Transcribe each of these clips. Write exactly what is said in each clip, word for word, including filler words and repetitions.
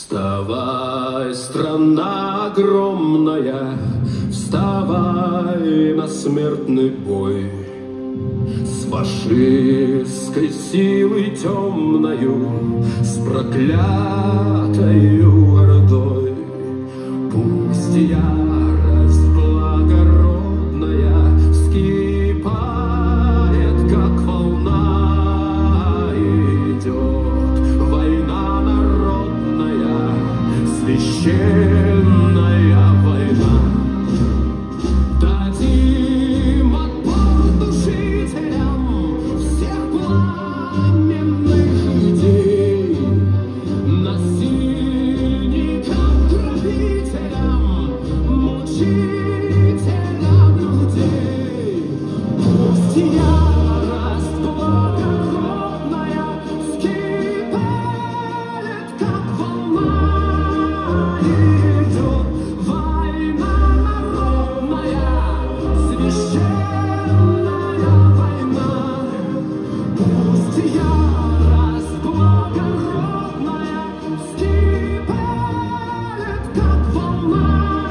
Вставай, страна огромная, вставай на смертный бой. С фашистской силой темною, с проклятою ордой. Пусть ярость благородная вскипает, как волна, идет война народная, священная война. Дадим отпор душителям всех пламенных идей, насильникам, грабителям, мучителям людей. Пусть ярость благородная вскипает, как волна, идет война народная, священная война. Пусть ярость благородная вскипает, как волна,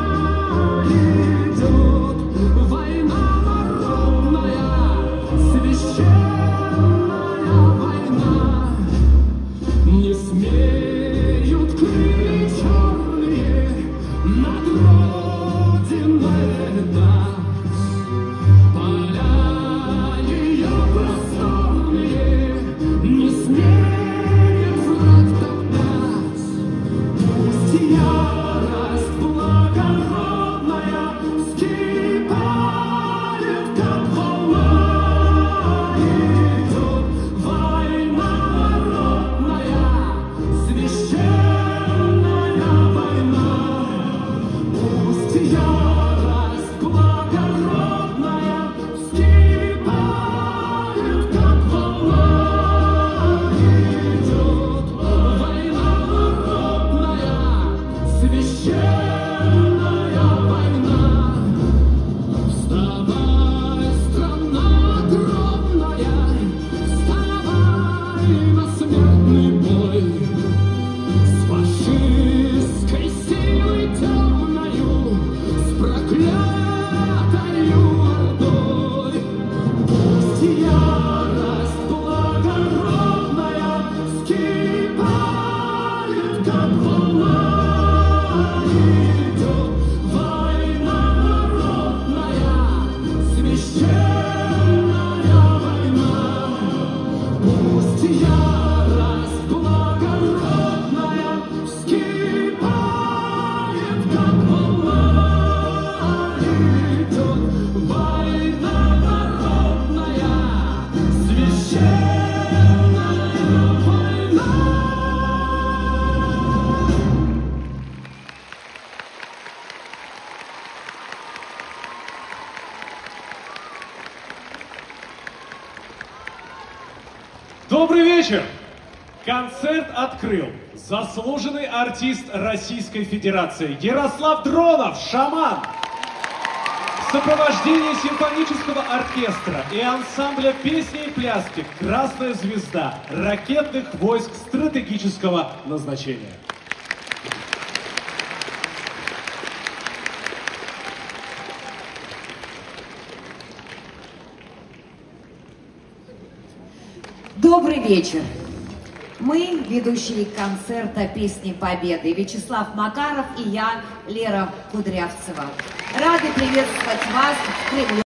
идет война народная, священная война. Не смеют крылья черные над родиной дать, поля ее просторные не смеет враг топтать. Пусть ярость благородная вскипает, как волна, идет война народная, священная война. Пусть ярость благородная вскипает, как волна, идет война народная, священная война. Вставай, страна огромная, вставай на смертный бой. С фашистской силой темною, с проклятою ордой. Пусть ярость благородная вскипает, как волна, идет война народная, священная война. Пусть ярость благородная вскипает, как волна, идет война народная, священная война. Добрый вечер! Концерт открыл заслуженный артист Российской Федерации Ярослав Дронов, шаман. В сопровождении симфонического оркестра и ансамбля песни и пляски «Красная звезда» ракетных войск стратегического назначения. Добрый вечер! Мы, ведущие концерта «Песни Победы» Вячеслав Макаров и я, Лера Кудрявцева, рады приветствовать вас в Кремле.